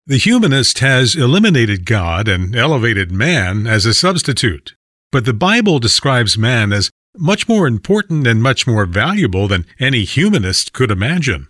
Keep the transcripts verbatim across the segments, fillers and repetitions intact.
The humanist has eliminated God and elevated man as a substitute, but the Bible describes man as much more important and much more valuable than any humanist could imagine.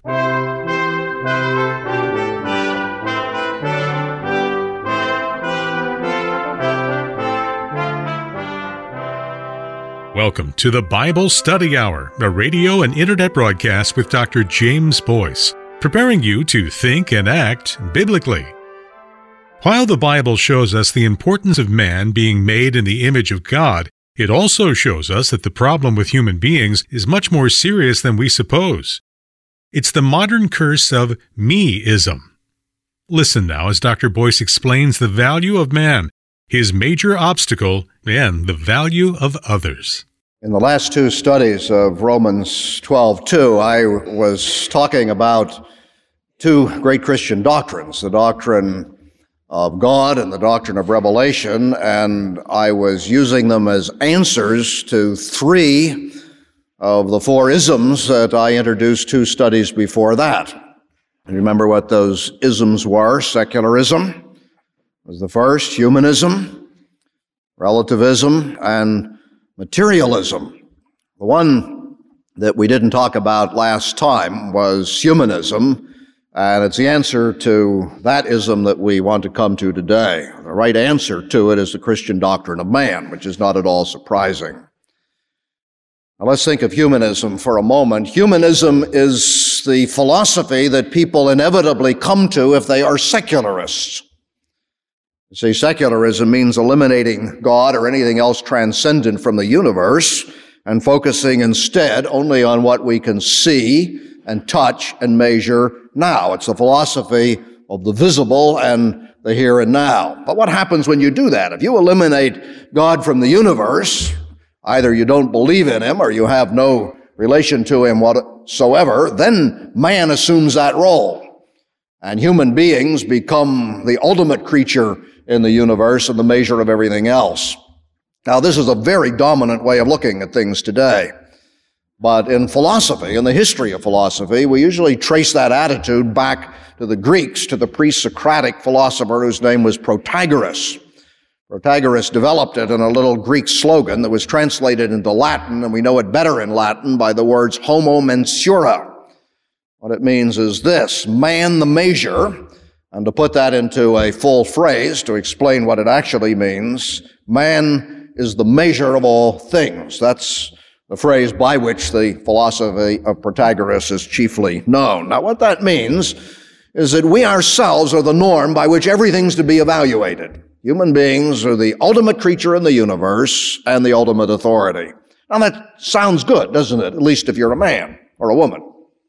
Welcome to the Bible Study Hour, a radio and internet broadcast with Doctor James Boyce, preparing you to think and act biblically. While the Bible shows us the importance of man being made in the image of God, it also shows us that the problem with human beings is much more serious than we suppose. It's the modern curse of me-ism. Listen now as Doctor Boyce explains the value of man, his major obstacle, and the value of others. In the last two studies of Romans twelve two, I was talking about two great Christian doctrines, the doctrine of God and the doctrine of revelation, and I was using them as answers to three of the four isms that I introduced two studies before that. You remember what those isms were? Secularism was the first, humanism, relativism, and materialism. The one that we didn't talk about last time was humanism, and it's the answer to that ism that we want to come to today. The right answer to it is the Christian doctrine of man, which is not at all surprising. Now let's think of humanism for a moment. Humanism is the philosophy that people inevitably come to if they are secularists. You see, secularism means eliminating God or anything else transcendent from the universe and focusing instead only on what we can see and touch and measure now. It's the philosophy of the visible and the here and now. But what happens when you do that? If you eliminate God from the universe, either you don't believe in Him or you have no relation to Him whatsoever, then man assumes that role. And human beings become the ultimate creature in the universe and the measure of everything else. Now, this is a very dominant way of looking at things today. But in philosophy, in the history of philosophy, we usually trace that attitude back to the Greeks, to the pre-Socratic philosopher whose name was Protagoras. Protagoras developed it in a little Greek slogan that was translated into Latin, and we know it better in Latin by the words homo mensura. What it means is this: man the measure. And to put that into a full phrase, to explain what it actually means, man is the measure of all things. That's the phrase by which the philosophy of Protagoras is chiefly known. Now, what that means is that we ourselves are the norm by which everything's to be evaluated. Human beings are the ultimate creature in the universe and the ultimate authority. Now, that sounds good, doesn't it? At least if you're a man or a woman.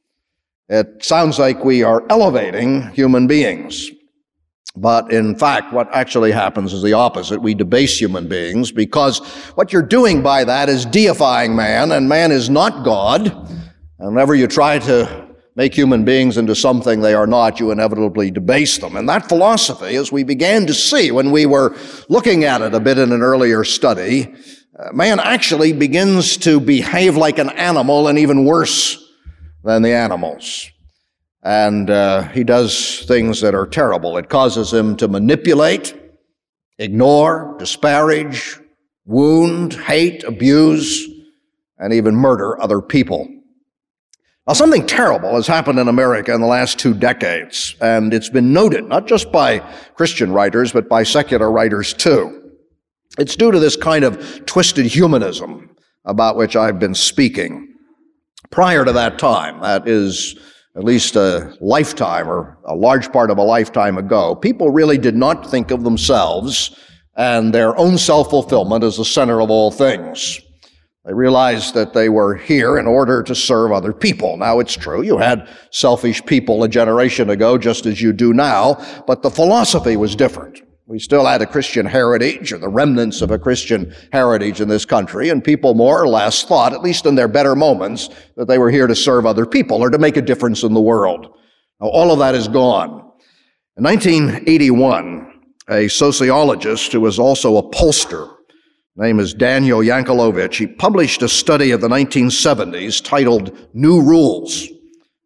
It sounds like we are elevating human beings. But in fact, what actually happens is the opposite. We debase human beings because what you're doing by that is deifying man, and man is not God. And whenever you try to make human beings into something they are not, you inevitably debase them. And that philosophy, as we began to see when we were looking at it a bit in an earlier study, uh, man actually begins to behave like an animal, and even worse than the animals. And uh, he does things that are terrible. It causes him to manipulate, ignore, disparage, wound, hate, abuse, and even murder other people. Now, something terrible has happened in America in the last two decades, and it's been noted not just by Christian writers, but by secular writers too. It's due to this kind of twisted humanism about which I've been speaking. Prior to that time, that is at least a lifetime or a large part of a lifetime ago, people really did not think of themselves and their own self-fulfillment as the center of all things. They realized that they were here in order to serve other people. Now, it's true, you had selfish people a generation ago, just as you do now, but the philosophy was different. We still had a Christian heritage, or the remnants of a Christian heritage in this country, and people more or less thought, at least in their better moments, that they were here to serve other people or to make a difference in the world. Now, all of that is gone. In nineteen eighty-one, a sociologist who was also a pollster, name is Daniel Yankelovich, he published a study of the nineteen seventies titled New Rules.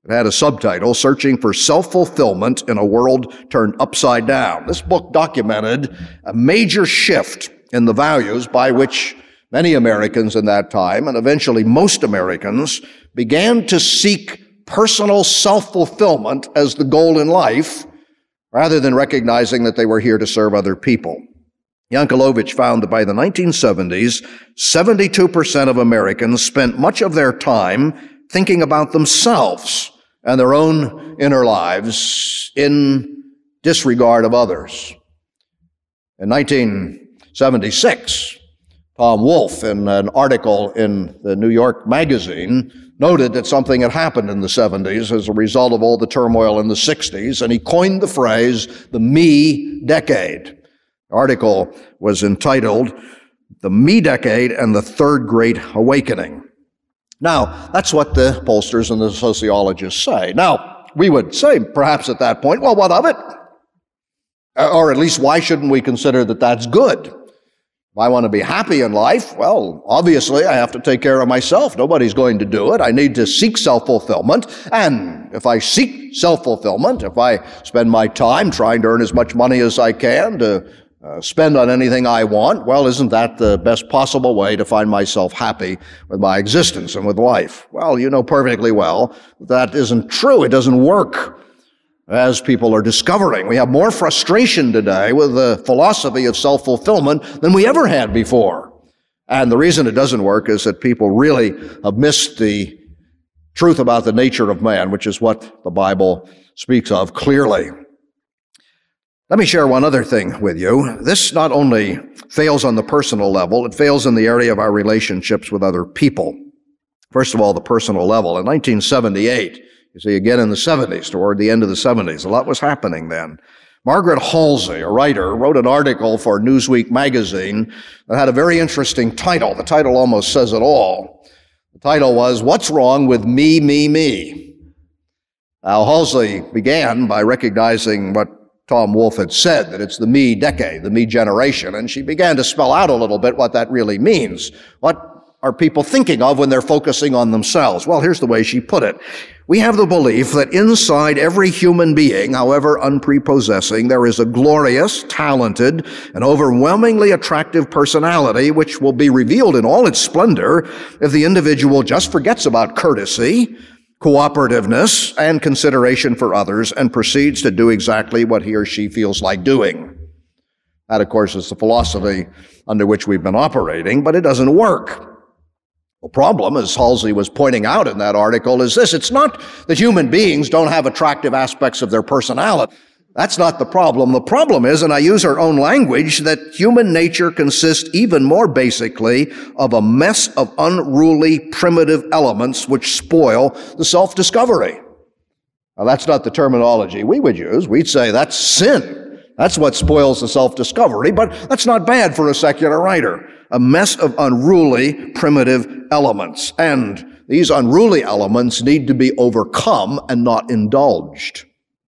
It had a subtitle, Searching for Self-Fulfillment in a World Turned Upside Down. This book documented a major shift in the values by which many Americans in that time, and eventually most Americans, began to seek personal self-fulfillment as the goal in life, rather than recognizing that they were here to serve other people. Yankelovich found that by the nineteen seventies, seventy-two percent of Americans spent much of their time thinking about themselves and their own inner lives in disregard of others. In nineteen seventy-six, Tom Wolfe, in an article in the New York Magazine, noted that something had happened in the seventies as a result of all the turmoil in the sixties, and he coined the phrase, the me decade. The article was entitled, The Me Decade and the Third Great Awakening. Now, that's what the pollsters and the sociologists say. Now, we would say, perhaps at that point, well, what of it? Or at least, why shouldn't we consider that that's good? If I want to be happy in life, well, obviously, I have to take care of myself. Nobody's going to do it. I need to seek self-fulfillment. And if I seek self-fulfillment, if I spend my time trying to earn as much money as I can to uh, spend on anything I want, well, isn't that the best possible way to find myself happy with my existence and with life? Well, you know perfectly well that isn't true. It doesn't work, as people are discovering. We have more frustration today with the philosophy of self-fulfillment than we ever had before. And the reason it doesn't work is that people really have missed the truth about the nature of man, which is what the Bible speaks of clearly. Let me share one other thing with you. This not only fails on the personal level, it fails in the area of our relationships with other people. First of all, the personal level. In nineteen seventy-eight, you see, again in the seventies, toward the end of the seventies, a lot was happening then. Margaret Halsey, a writer, wrote an article for Newsweek magazine that had a very interesting title. The title almost says it all. The title was, What's Wrong with Me, Me, Me? Now, Halsey began by recognizing what Tom Wolfe had said, that it's the me decade, the me generation, and she began to spell out a little bit what that really means. What are people thinking of when they're focusing on themselves? Well, here's the way she put it. We have the belief that inside every human being, however unprepossessing, there is a glorious, talented, and overwhelmingly attractive personality which will be revealed in all its splendor if the individual just forgets about courtesy, cooperativeness, and consideration for others and proceeds to do exactly what he or she feels like doing. That, of course, is the philosophy under which we've been operating, but it doesn't work. The problem, as Halsey was pointing out in that article, is this. It's not that human beings don't have attractive aspects of their personality. That's not the problem. The problem is, and I use her own language, that human nature consists even more basically of a mess of unruly, primitive elements which spoil the self-discovery. Now, that's not the terminology we would use. We'd say that's sin. That's what spoils the self-discovery, but that's not bad for a secular writer. A mess of unruly, primitive elements. And these unruly elements need to be overcome and not indulged.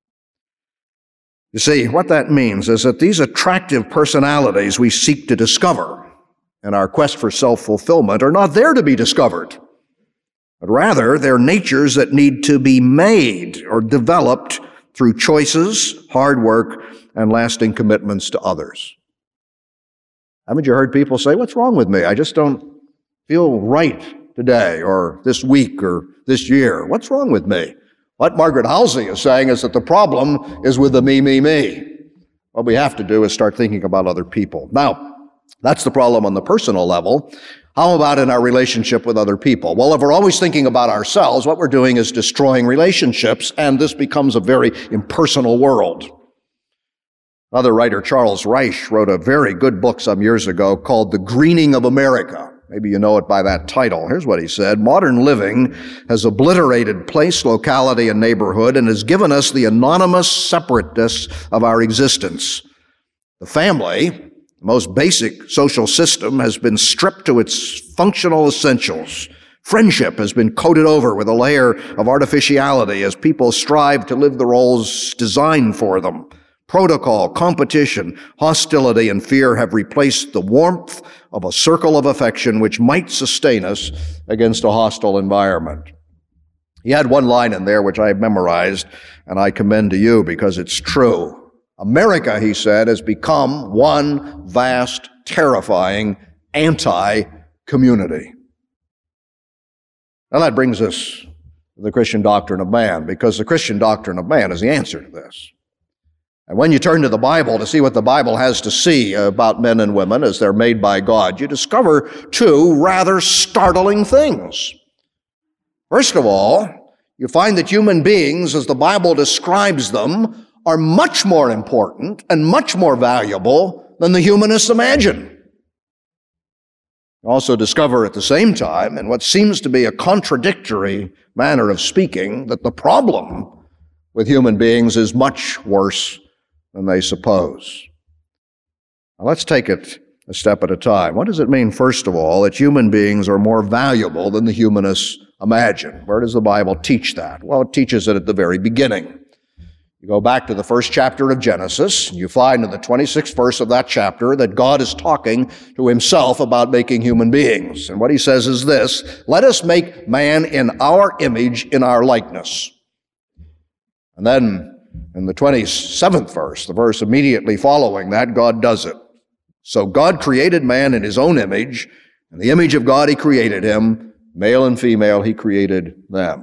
You see, what that means is that these attractive personalities we seek to discover in our quest for self-fulfillment are not there to be discovered, but rather they're natures that need to be made or developed through choices, hard work, and lasting commitments to others. Haven't you heard people say, what's wrong with me? I just don't feel right today or this week or this year. What's wrong with me? What Margaret Halsey is saying is that the problem is with the me, me, me. What we have to do is start thinking about other people. Now, that's the problem on the personal level. How about in our relationship with other people? Well, if we're always thinking about ourselves, what we're doing is destroying relationships, and this becomes a very impersonal world. Another writer, Charles Reich, wrote a very good book some years ago called The Greening of America. Maybe you know it by that title. Here's what he said. Modern living has obliterated place, locality, and neighborhood and has given us the anonymous separateness of our existence. The family, the most basic social system, has been stripped to its functional essentials. Friendship has been coated over with a layer of artificiality as people strive to live the roles designed for them. Protocol, competition, hostility, and fear have replaced the warmth of a circle of affection which might sustain us against a hostile environment. He had one line in there which I memorized, and I commend to you because it's true. America, he said, has become one vast, terrifying anti-community. Now that brings us to the Christian doctrine of man, because the Christian doctrine of man is the answer to this. And when you turn to the Bible to see what the Bible has to say about men and women as they're made by God, you discover two rather startling things. First of all, you find that human beings, as the Bible describes them, are much more important and much more valuable than the humanists imagine. You also discover at the same time, in what seems to be a contradictory manner of speaking, that the problem with human beings is much worse than they suppose. Now let's take it a step at a time. What does it mean, first of all, that human beings are more valuable than the humanists imagine? Where does the Bible teach that? Well, it teaches it at the very beginning. You go back to the first chapter of Genesis, and you find in the twenty-sixth verse of that chapter that God is talking to himself about making human beings. And what he says is this: let us make man in our image, in our likeness. And then in the twenty-seventh verse, the verse immediately following that, God does it. So God created man in his own image. In the image of God he created him. Male and female he created them.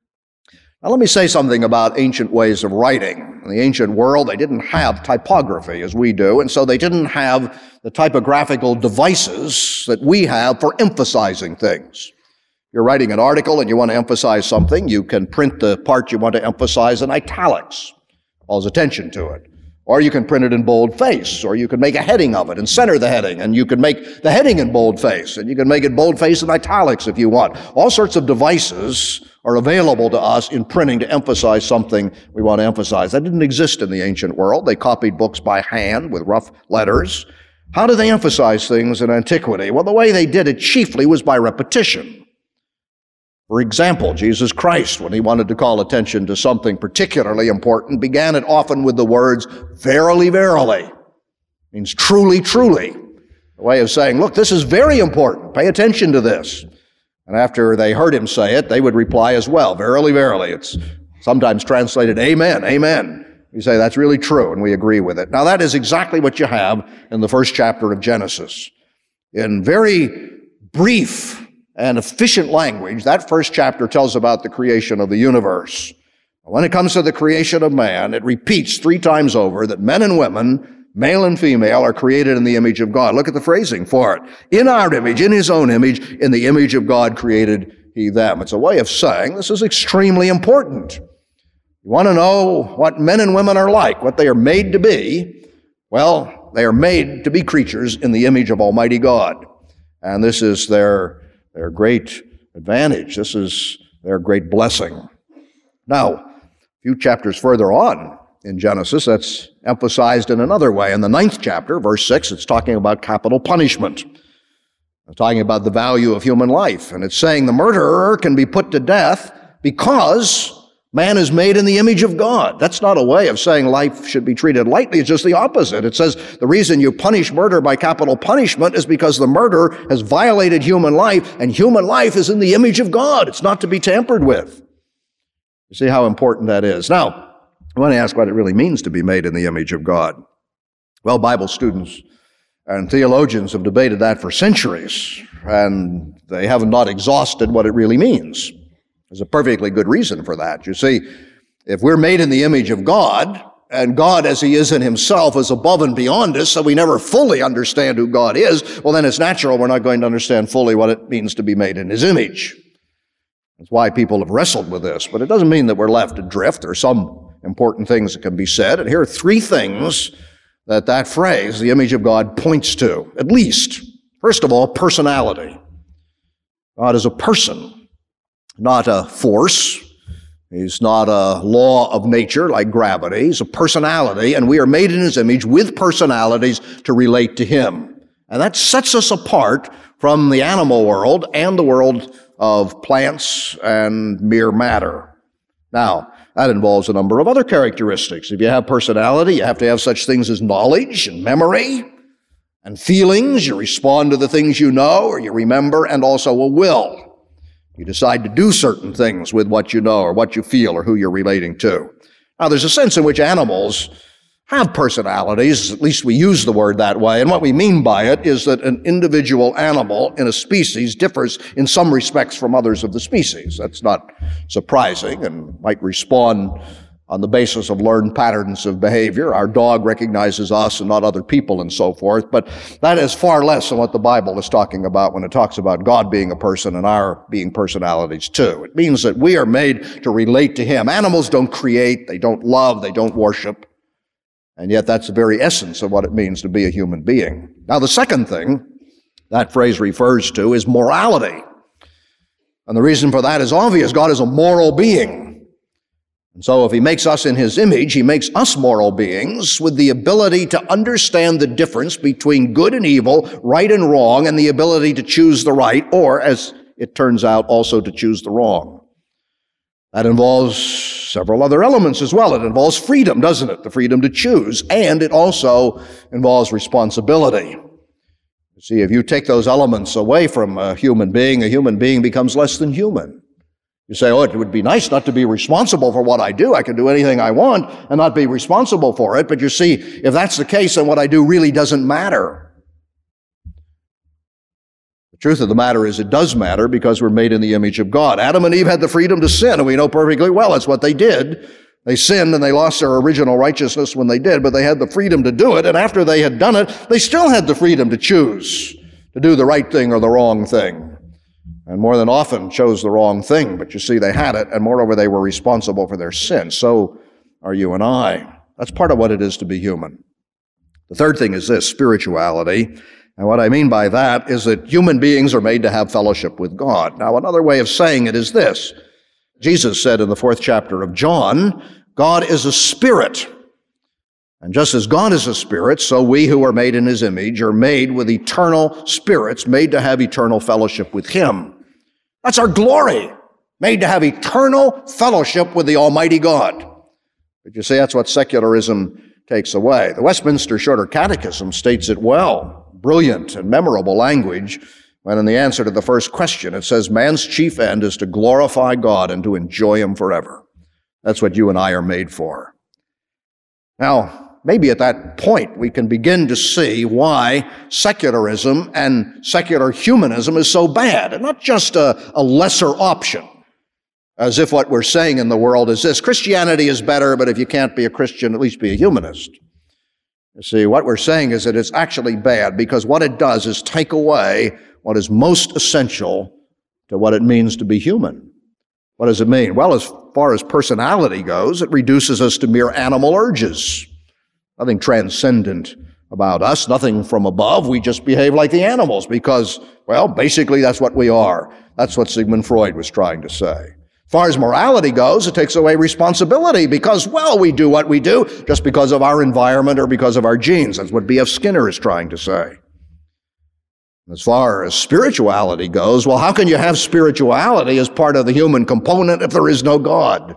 Now let me say something about ancient ways of writing. In the ancient world, they didn't have typography as we do, and so they didn't have the typographical devices that we have for emphasizing things. You're writing an article and you want to emphasize something, you can print the part you want to emphasize in italics. Calls attention to it. Or you can print it in boldface, or you can make a heading of it and center the heading, and you can make the heading in boldface, and you can make it boldface in italics if you want. All sorts of devices are available to us in printing to emphasize something we want to emphasize. That didn't exist in the ancient world. They copied books by hand with rough letters. How did they emphasize things in antiquity? Well, the way they did it chiefly was by repetition. For example, Jesus Christ, when he wanted to call attention to something particularly important, began it often with the words, verily, verily. It means truly, truly. A way of saying, look, this is very important. Pay attention to this. And after they heard him say it, they would reply as well, verily, verily. It's sometimes translated, amen, amen. You say, that's really true, and we agree with it. Now, that is exactly what you have in the first chapter of Genesis. In very brief and efficient language, that first chapter tells about the creation of the universe. When it comes to the creation of man, it repeats three times over that men and women, male and female, are created in the image of God. Look at the phrasing for it. In our image, in his own image, in the image of God created he them. It's a way of saying this is extremely important. You want to know what men and women are like, what they are made to be? Well, they are made to be creatures in the image of Almighty God. And this is their Their great advantage. This is their great blessing. Now, a few chapters further on in Genesis, that's emphasized in another way. In the ninth chapter, verse six, it's talking about capital punishment. It's talking about the value of human life. And it's saying the murderer can be put to death because man is made in the image of God. That's not a way of saying life should be treated lightly. It's just the opposite. It says the reason you punish murder by capital punishment is because the murderer has violated human life, and human life is in the image of God. It's not to be tampered with. You see how important that is. Now, I want to ask what it really means to be made in the image of God. Well, Bible students and theologians have debated that for centuries, and they have not exhausted what it really means. There's a perfectly good reason for that. You see, if we're made in the image of God, and God as he is in himself is above and beyond us, so we never fully understand who God is, well then it's natural we're not going to understand fully what it means to be made in his image. That's why people have wrestled with this, but it doesn't mean that we're left adrift. There are some important things that can be said, and here are three things that that phrase, the image of God, points to, at least. First of all, personality. God is a person. Not a force. He's not a law of nature like gravity. He's a personality, and we are made in his image with personalities to relate to him. And that sets us apart from the animal world and the world of plants and mere matter. Now, that involves a number of other characteristics. If you have personality, you have to have such things as knowledge and memory and feelings. You respond to the things you know or you remember, and also a will. You decide to do certain things with what you know or what you feel or who you're relating to. Now, there's a sense in which animals have personalities, at least we use the word that way, and what we mean by it is that an individual animal in a species differs in some respects from others of the species. That's not surprising and might respond on the basis of learned patterns of behavior. Our dog recognizes us and not other people and so forth, but that is far less than what the Bible is talking about when it talks about God being a person and our being personalities too. It means that we are made to relate to Him. Animals don't create, they don't love, they don't worship. And yet that's the very essence of what it means to be a human being. Now, the second thing that phrase refers to is morality. And the reason for that is obvious. God is a moral being. And so if He makes us in His image, He makes us moral beings with the ability to understand the difference between good and evil, right and wrong, and the ability to choose the right, or, as it turns out, also to choose the wrong. That involves several other elements as well. It involves freedom, doesn't it? The freedom to choose. And it also involves responsibility. You see, if you take those elements away from a human being, a human being becomes less than human. You say, oh, it would be nice not to be responsible for what I do. I can do anything I want and not be responsible for it. But you see, if that's the case, then what I do really doesn't matter. The truth of the matter is it does matter because we're made in the image of God. Adam and Eve had the freedom to sin, and we know perfectly well that's what they did. They sinned and they lost their original righteousness when they did, but they had the freedom to do it, and after they had done it, they still had the freedom to choose to do the right thing or the wrong thing. And more than often chose the wrong thing, but you see, they had it, and moreover, they were responsible for their sin. So are you and I. That's part of what it is to be human. The third thing is this, spirituality. And what I mean by that is that human beings are made to have fellowship with God. Now, another way of saying it is this. Jesus said in the fourth chapter of John, God is a spirit. And just as God is a spirit, so we who are made in His image are made with eternal spirits, made to have eternal fellowship with Him. That's our glory, made to have eternal fellowship with the Almighty God. But you see, that's what secularism takes away. The Westminster Shorter Catechism states it well. Brilliant and memorable language, when in the answer to the first question it says, man's chief end is to glorify God and to enjoy Him forever. That's what you and I are made for. Now, maybe at that point we can begin to see why secularism and secular humanism is so bad, and not just a, a lesser option, as if what we're saying in the world is this: Christianity is better, but if you can't be a Christian, at least be a humanist. You see, what we're saying is that it's actually bad because what it does is take away what is most essential to what it means to be human. What does it mean? Well, as far as personality goes, it reduces us to mere animal urges. Nothing transcendent about us, nothing from above. We just behave like the animals because, well, basically that's what we are. That's what Sigmund Freud was trying to say. As far as morality goes, it takes away responsibility because, well, we do what we do just because of our environment or because of our genes. That's what B F Skinner is trying to say. As far as spirituality goes, well, how can you have spirituality as part of the human component if there is no God?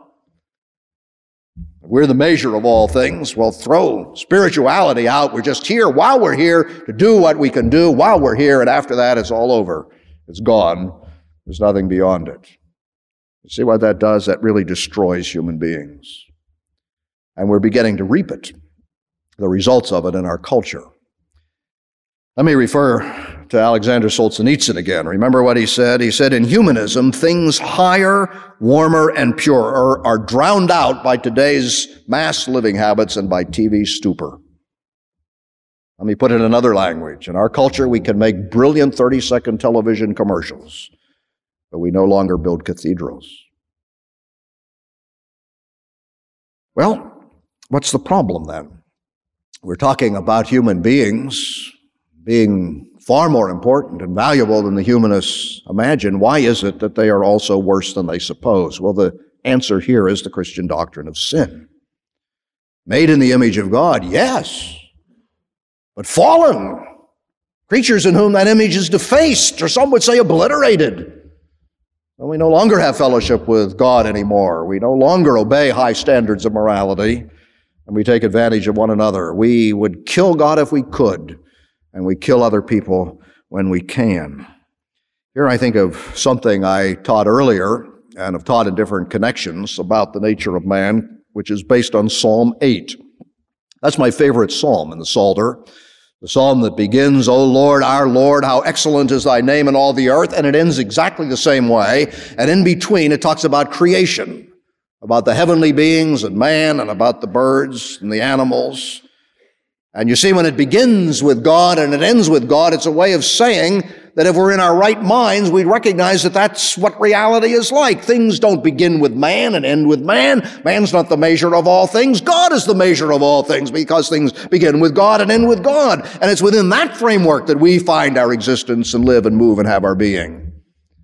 If we're the measure of all things, well, throw spirituality out. We're just here while we're here to do what we can do while we're here, and after that, it's all over. It's gone. There's nothing beyond it. You see what that does? That really destroys human beings. And we're beginning to reap it, the results of it in our culture. Let me refer to Alexander Solzhenitsyn again. Remember what he said? He said, in humanism, things higher, warmer, and purer are drowned out by today's mass living habits and by T V stupor. Let me put it in another language. In our culture, we can make brilliant thirty-second television commercials, but we no longer build cathedrals. Well, what's the problem then? We're talking about human beings being far more important and valuable than the humanists imagine. Why is it that they are also worse than they suppose? Well, the answer here is the Christian doctrine of sin. Made in the image of God, yes, but fallen. Creatures in whom that image is defaced, or some would say obliterated. Well, we no longer have fellowship with God anymore. We no longer obey high standards of morality, and we take advantage of one another. We would kill God if we could, and we kill other people when we can. Here I think of something I taught earlier and have taught in different connections about the nature of man, which is based on Psalm eight. That's my favorite psalm in the Psalter. The psalm that begins, O Lord, our Lord, how excellent is thy name in all the earth, and it ends exactly the same way. And in between, it talks about creation, about the heavenly beings and man, and about the birds and the animals. And you see, when it begins with God and it ends with God, it's a way of saying that if we're in our right minds, we recognize that that's what reality is like. Things don't begin with man and end with man. Man's not the measure of all things. God is the measure of all things, because things begin with God and end with God. And it's within that framework that we find our existence and live and move and have our being.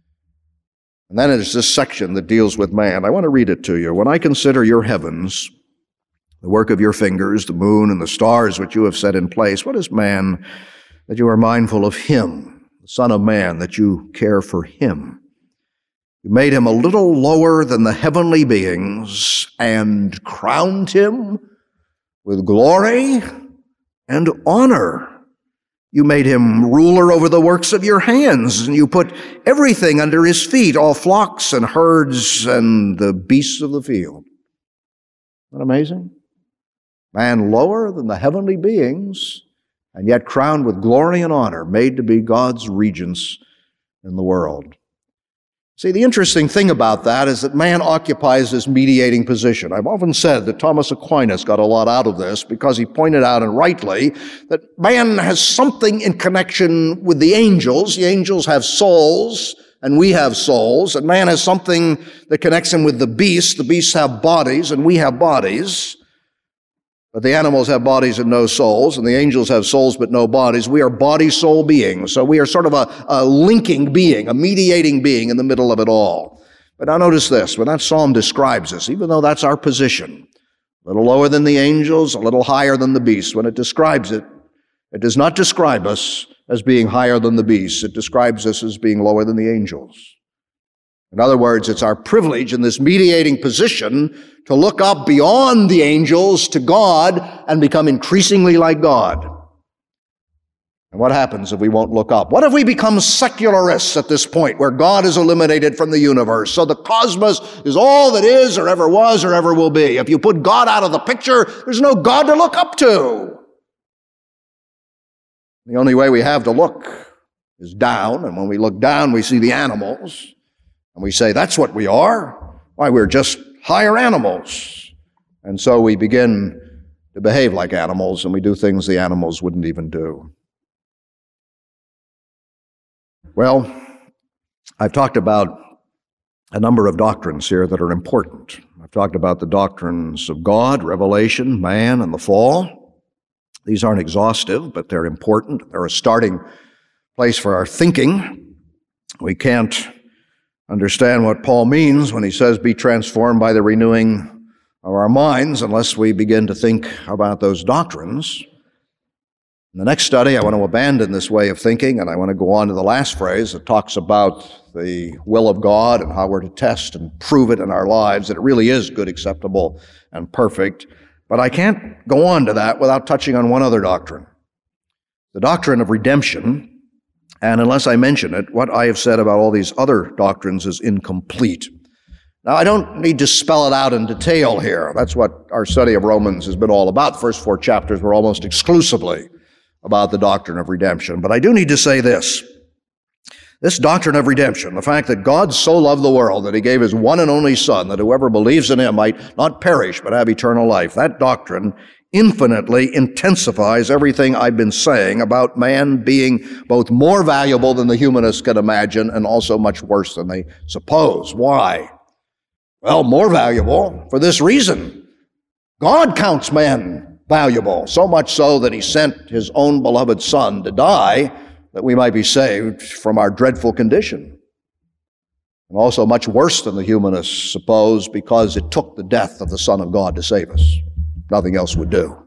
And then there's this section that deals with man. I want to read it to you. When I consider your heavens, the work of your fingers, the moon and the stars which you have set in place, what is man that you are mindful of him? Son of man, that you care for him. You made him a little lower than the heavenly beings and crowned him with glory and honor. You made him ruler over the works of your hands, and you put everything under his feet, all flocks and herds and the beasts of the field. Isn't that amazing? Man lower than the heavenly beings, and yet crowned with glory and honor, made to be God's regents in the world. See, the interesting thing about that is that man occupies this mediating position. I've often said that Thomas Aquinas got a lot out of this because he pointed out, and rightly, that man has something in connection with the angels. The angels have souls, and we have souls, and man has something that connects him with the beasts. The beasts have bodies, and we have bodies. But the animals have bodies and no souls, and the angels have souls but no bodies. We are body-soul beings, so we are sort of a, a linking being, a mediating being in the middle of it all. But now notice this, when that psalm describes us, even though that's our position, a little lower than the angels, a little higher than the beasts, when it describes it, it does not describe us as being higher than the beasts. It describes us as being lower than the angels. In other words, it's our privilege in this mediating position to look up beyond the angels to God and become increasingly like God. And what happens if we won't look up? What if we become secularists at this point, where God is eliminated from the universe, so the cosmos is all that is or ever was or ever will be? If you put God out of the picture, there's no God to look up to. The only way we have to look is down, and when we look down, we see the animals. And we say, that's what we are. Why, we're just higher animals. And so we begin to behave like animals, and we do things the animals wouldn't even do. Well, I've talked about a number of doctrines here that are important. I've talked about the doctrines of God, revelation, man, and the fall. These aren't exhaustive, but they're important. They're a starting place for our thinking. We can't understand what Paul means when he says, be transformed by the renewing of our minds, unless we begin to think about those doctrines. In the next study, I want to abandon this way of thinking, and I want to go on to the last phrase that talks about the will of God and how we're to test and prove it in our lives, that it really is good, acceptable, and perfect. But I can't go on to that without touching on one other doctrine, the doctrine of redemption. And unless I mention it, what I have said about all these other doctrines is incomplete. Now, I don't need to spell it out in detail here. That's what our study of Romans has been all about. The first four chapters were almost exclusively about the doctrine of redemption. But I do need to say this. This doctrine of redemption, the fact that God so loved the world that he gave his one and only Son, that whoever believes in him might not perish but have eternal life, that doctrine infinitely intensifies everything I've been saying about man being both more valuable than the humanists can imagine and also much worse than they suppose. Why? Well, more valuable for this reason. God counts man valuable, so much so that he sent his own beloved Son to die that we might be saved from our dreadful condition. And also much worse than the humanists suppose, because it took the death of the Son of God to save us. Nothing else would do.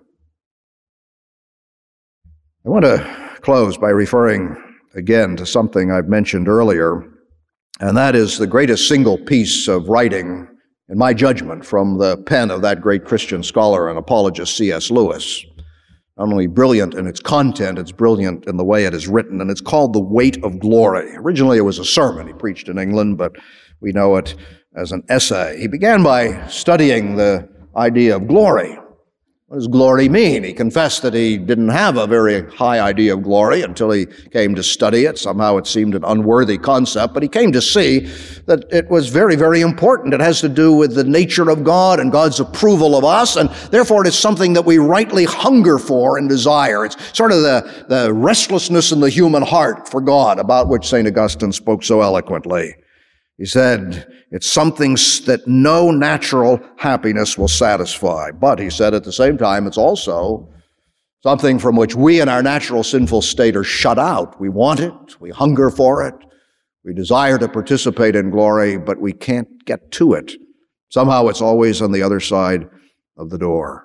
I want to close by referring again to something I've mentioned earlier, and that is the greatest single piece of writing, in my judgment, from the pen of that great Christian scholar and apologist C S Lewis. not only brilliant in its content, it's brilliant in the way it is written, and it's called The Weight of Glory. Originally it was a sermon he preached in England, but we know it as an essay. He began by studying the idea of glory. What does glory mean? He confessed that he didn't have a very high idea of glory until he came to study it. Somehow it seemed an unworthy concept, but he came to see that it was very, very important. It has to do with the nature of God and God's approval of us, and therefore it is something that we rightly hunger for and desire. It's sort of the, the restlessness in the human heart for God, about which Saint Augustine spoke so eloquently. He said, it's something that no natural happiness will satisfy. But, he said at the same time, it's also something from which we in our natural sinful state are shut out. We want it, we hunger for it, we desire to participate in glory, but we can't get to it. Somehow it's always on the other side of the door.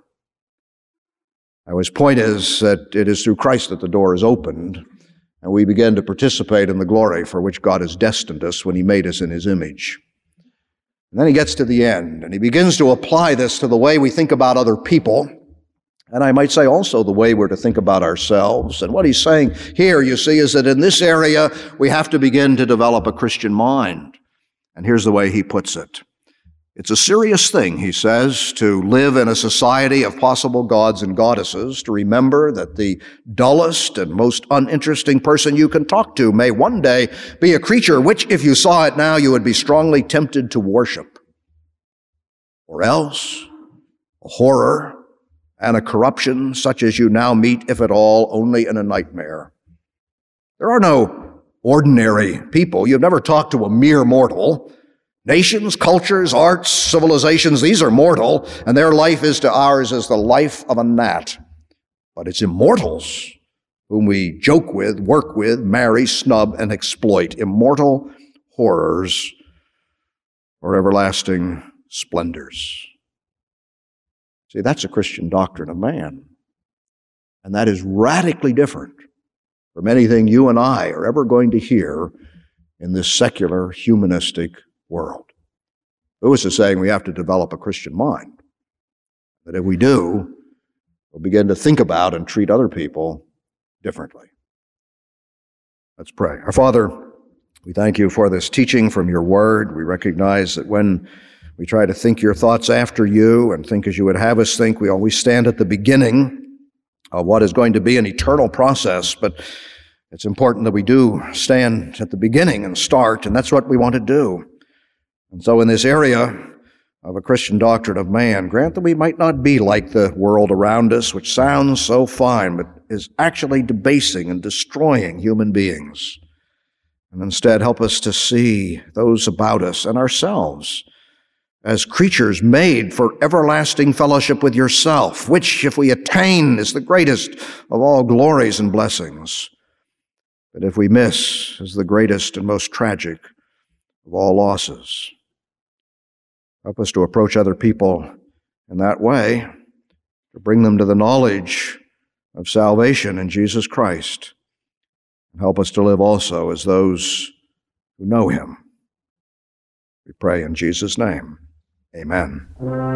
Now, his point is that it is through Christ that the door is opened, and we begin to participate in the glory for which God has destined us when he made us in his image. And then he gets to the end, and he begins to apply this to the way we think about other people, and I might say also the way we're to think about ourselves. And what he's saying here, you see, is that in this area we have to begin to develop a Christian mind. And here's the way he puts it. It's a serious thing, he says, to live in a society of possible gods and goddesses, to remember that the dullest and most uninteresting person you can talk to may one day be a creature which, if you saw it now, you would be strongly tempted to worship. Or else, a horror and a corruption such as you now meet, if at all, only in a nightmare. There are no ordinary people. You've never talked to a mere mortal. Nations, cultures, arts, civilizations, these are mortal, and their life is to ours as the life of a gnat. But it's immortals whom we joke with, work with, marry, snub, and exploit. Immortal horrors or everlasting splendors. See, that's a Christian doctrine of man. And that is radically different from anything you and I are ever going to hear in this secular, humanistic world. Lewis is saying we have to develop a Christian mind. That if we do, we'll begin to think about and treat other people differently. Let's pray. Our Father, we thank you for this teaching from your word. We recognize that when we try to think your thoughts after you and think as you would have us think, we always stand at the beginning of what is going to be an eternal process, but it's important that we do stand at the beginning and start, and that's what we want to do. And so in this area of a Christian doctrine of man, grant that we might not be like the world around us, which sounds so fine, but is actually debasing and destroying human beings. And instead help us to see those about us and ourselves as creatures made for everlasting fellowship with yourself, which, if we attain, is the greatest of all glories and blessings. But if we miss, is the greatest and most tragic of all losses. Help us to approach other people in that way, to bring them to the knowledge of salvation in Jesus Christ, and help us to live also as those who know him. We pray in Jesus' name. Amen.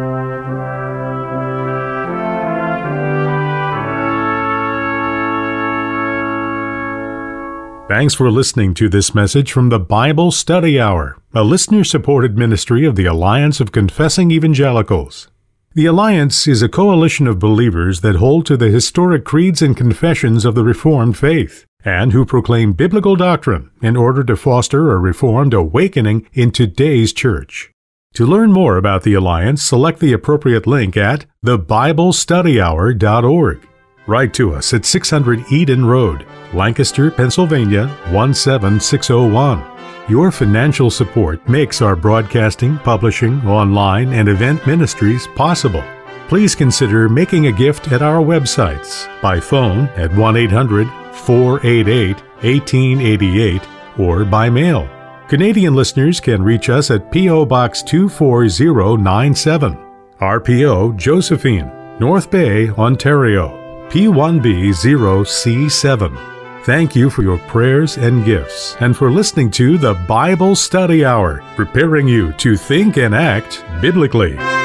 Thanks for listening to this message from the Bible Study Hour, a listener-supported ministry of the Alliance of Confessing Evangelicals. The Alliance is a coalition of believers that hold to the historic creeds and confessions of the Reformed faith, and who proclaim biblical doctrine in order to foster a Reformed awakening in today's church. To learn more about the Alliance, select the appropriate link at the bible study hour dot org. Write to us at six hundred Eden Road, Lancaster, Pennsylvania, one seven six zero one. Your financial support makes our broadcasting, publishing, online, and event ministries possible. Please consider making a gift at our websites, by phone at one eight hundred four eight eight one eight eight eight or by mail. Canadian listeners can reach us at P O Box two four zero nine seven, R P O Josephine, North Bay, Ontario, P one B zero C seven. Thank you for your prayers and gifts, and for listening to the Bible Study Hour, preparing you to think and act biblically.